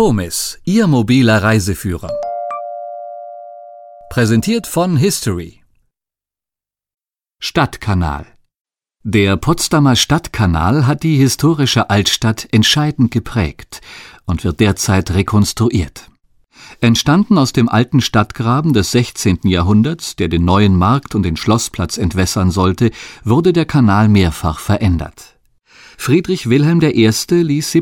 Tomis, Ihr mobiler Reiseführer. Präsentiert von History. Stadtkanal. Der Potsdamer Stadtkanal hat die historische Altstadt entscheidend geprägt und wird derzeit rekonstruiert. Entstanden aus dem alten Stadtgraben des 16. Jahrhunderts, der den Neuen Markt und den Schlossplatz entwässern sollte, wurde der Kanal mehrfach verändert. Friedrich Wilhelm I. ließ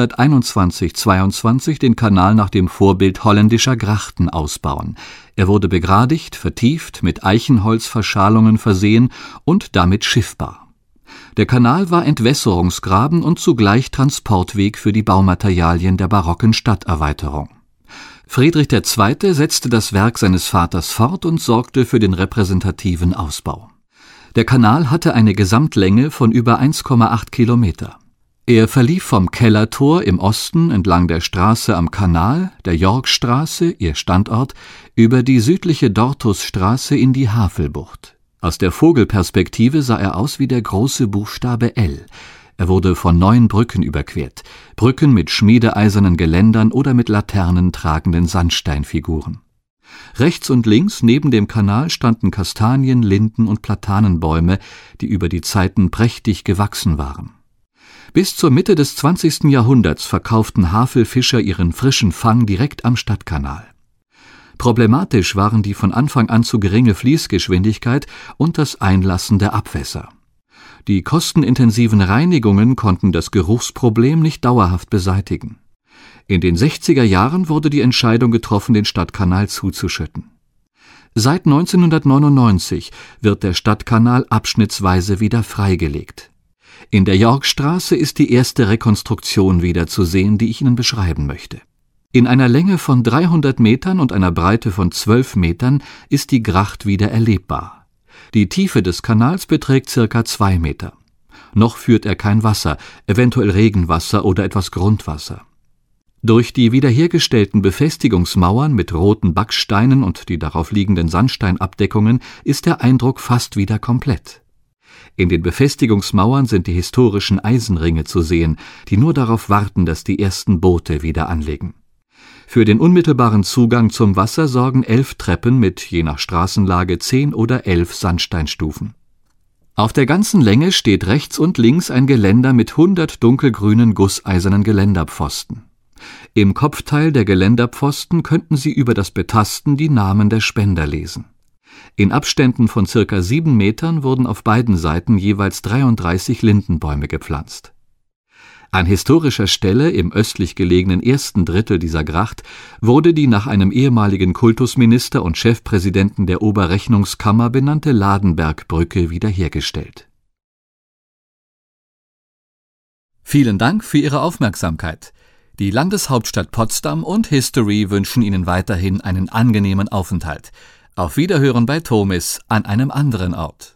1721/22 den Kanal nach dem Vorbild holländischer Grachten ausbauen. Er wurde begradigt, vertieft, mit Eichenholzverschalungen versehen und damit schiffbar. Der Kanal war Entwässerungsgraben und zugleich Transportweg für die Baumaterialien der barocken Stadterweiterung. Friedrich II. Setzte das Werk seines Vaters fort und sorgte für den repräsentativen Ausbau. Der Kanal hatte eine Gesamtlänge von über 1,8 Kilometer. Er verlief vom Kellertor im Osten entlang der Straße am Kanal, der Yorckstraße, ihr Standort, über die südliche Dortusstraße in die Havelbucht. Aus der Vogelperspektive sah er aus wie der große Buchstabe L. Er wurde von 9 Brücken überquert, Brücken mit schmiedeeisernen Geländern oder mit Laternen tragenden Sandsteinfiguren. Rechts und links neben dem Kanal standen Kastanien-, Linden- und Platanenbäume, die über die Zeiten prächtig gewachsen waren. Bis zur Mitte des 20. Jahrhunderts verkauften Havelfischer ihren frischen Fang direkt am Stadtkanal. Problematisch waren die von Anfang an zu geringe Fließgeschwindigkeit und das Einlassen der Abwässer. Die kostenintensiven Reinigungen konnten das Geruchsproblem nicht dauerhaft beseitigen. In den 60er Jahren wurde die Entscheidung getroffen, den Stadtkanal zuzuschütten. Seit 1999 wird der Stadtkanal abschnittsweise wieder freigelegt. In der Yorckstraße ist die erste Rekonstruktion wieder zu sehen, die ich Ihnen beschreiben möchte. In einer Länge von 300 Metern und einer Breite von 12 Metern ist die Gracht wieder erlebbar. Die Tiefe des Kanals beträgt ca. 2 Meter. Noch führt er kein Wasser, eventuell Regenwasser oder etwas Grundwasser. Durch die wiederhergestellten Befestigungsmauern mit roten Backsteinen und die darauf liegenden Sandsteinabdeckungen ist der Eindruck fast wieder komplett. In den Befestigungsmauern sind die historischen Eisenringe zu sehen, die nur darauf warten, dass die ersten Boote wieder anlegen. Für den unmittelbaren Zugang zum Wasser sorgen 11 Treppen mit je nach Straßenlage 10 oder 11 Sandsteinstufen. Auf der ganzen Länge steht rechts und links ein Geländer mit 100 dunkelgrünen gusseisernen Geländerpfosten. Im Kopfteil der Geländerpfosten könnten Sie über das Betasten die Namen der Spender lesen. In Abständen von ca. 7 Metern wurden auf beiden Seiten jeweils 33 Lindenbäume gepflanzt. An historischer Stelle im östlich gelegenen ersten Drittel dieser Gracht wurde die nach einem ehemaligen Kultusminister und Chefpräsidenten der Oberrechnungskammer benannte Ladenbergbrücke wiederhergestellt. Vielen Dank für Ihre Aufmerksamkeit. Die Landeshauptstadt Potsdam und History wünschen Ihnen weiterhin einen angenehmen Aufenthalt. Auf Wiederhören bei Tomis an einem anderen Ort.